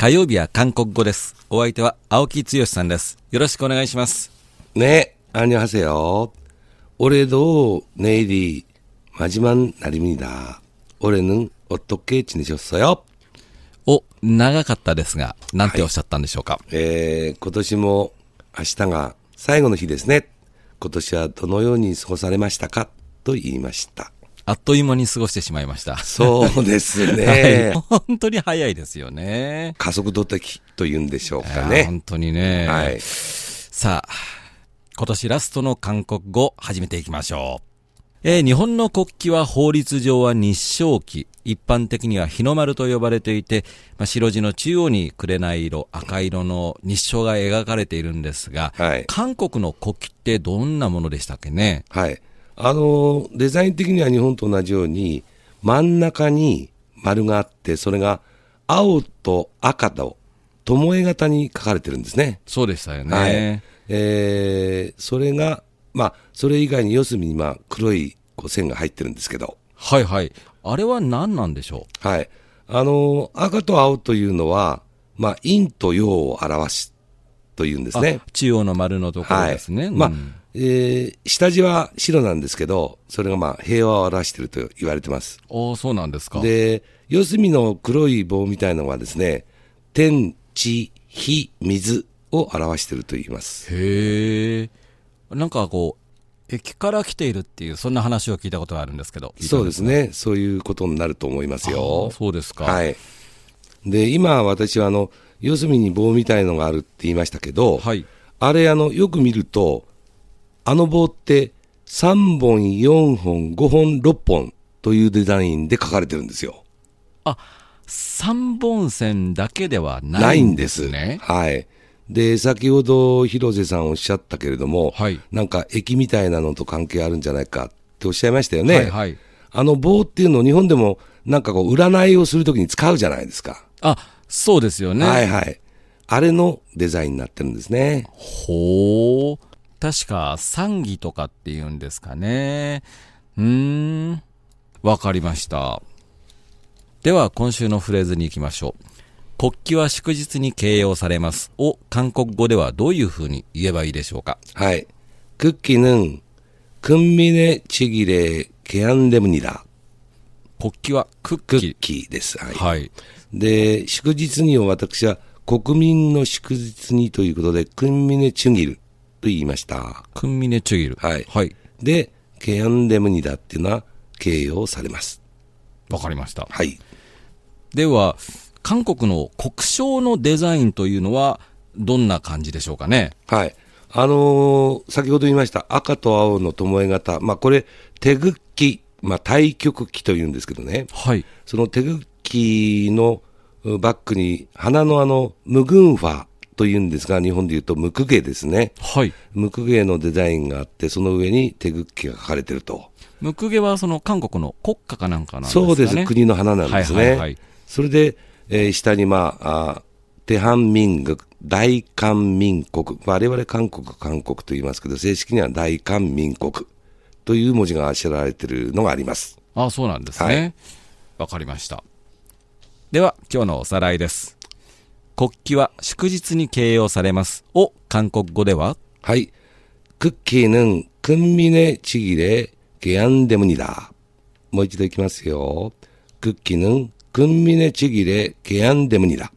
火曜日は韓国語です。お相手は青木剛さんです。よろしくお願いします。 네, 안녕하세요. 올해도 내일이 마지막 날입니다. 올해는 어떻게 지내셨어요? 長かったですが、なんておっしゃったんでしょうか。 今年も明日が最後の日ですね。今年はどのように過ごされましたかと言いました。 あっという間に過ごしてしまいました。 そうですね。 はい、本当に早いですよね。 加速度的というんでしょうかね。 本当にね。 はい。 さあ、今年ラストの韓国語始めていきましょう。日本の国旗は法律上は日章旗、一般的には日の丸と呼ばれていて、白地の中央に紅色、赤色の日章が描かれているんですが、はい、韓国の国旗ってどんなものでしたっけね。 はい。デザイン的には日本と同じように、真ん中に丸があって、それが青と赤と巴型に書かれてるんですね。 そうでしたよね。 はい。それが、それ以外に四隅に黒い線が入ってるんですけど。 はいはい。あれは何なんでしょう。はい。赤と青というのは、陰と陽を表すというんですね。 中央の丸のところですね。 はい。下地は白なんですけど、それが平和を表していると言われてます。 そうなんですか。 で、四隅の黒い棒みたいなのはですね、天、地、火、水を表していると言います。 へえ。なんか駅から来ているっていう、そんな話を聞いたことがあるんですけど。 そうですね。そういうことになると思いますよ。 そうですか。 はい。で、今私は四隅に棒みたいのがあるって言いましたけど、はい、あれよく見ると、棒って3本、4本、5本、6本というデザインで書かれてるんですよ。 3本線だけではないんですね。 ないんです。はい。で、先ほど広瀬さんおっしゃったけれども、はい、なんか駅みたいなのと関係あるんじゃないかっておっしゃいましたよね。はいはい、棒っていうのを日本でもなんか占いをするときに使うじゃないですか。 そうですよね。はいはい。 あれのデザインになってるんですね。 ほう。確か賛儀とかっていうんですかね。わかりました。では今週のフレーズに行きましょう。国旗は祝日に掲揚されますを韓国語ではどういうふうに言えばいいでしょうか。 はい。국기는 국민의 직일에 개안됩니다。 国旗はクッキーです。はい。 はい。 で、祝日には私は国民の祝日にということで、국민의 직일と言いました。 국민의 직일。 はい。はい。で、개안됩니다っていうのは掲揚されます。 わかりました。 はい。 では、韓国の国章のデザインというのはどんな感じでしょうかね。 はい。先ほど言いました赤と青の巴型。これ、手国旗、太極旗というんですけどね。はい。その手国旗のバックに花の無群花というんですが、日本で言うとムクゲですね。はい。ムクゲのデザインがあって、その上に手国旗が書かれてると。 ムクゲはその韓国の国歌かなんかなんですかね。 そうです。国の花なんですね。はいはいはい。それで、下にテハン民国、大韓民国、我々韓国と言いますけど、正式には大韓民国という文字があしらわれているのがあります。 そうなんですね。わかりました。では、今日のおさらいです。国旗は祝日に掲揚されますを韓国語では、 はい。국기는 국민의 직일에 개안됩니다。もう一度いきますよ。국기는 국민의 직일에 개안됩니다。